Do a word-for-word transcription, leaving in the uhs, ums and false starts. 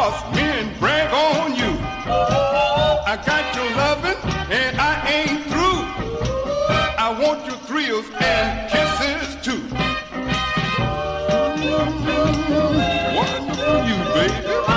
boss me and brag on you. I got your loving and I ain't through. I want your thrills and kisses too. What do you, baby?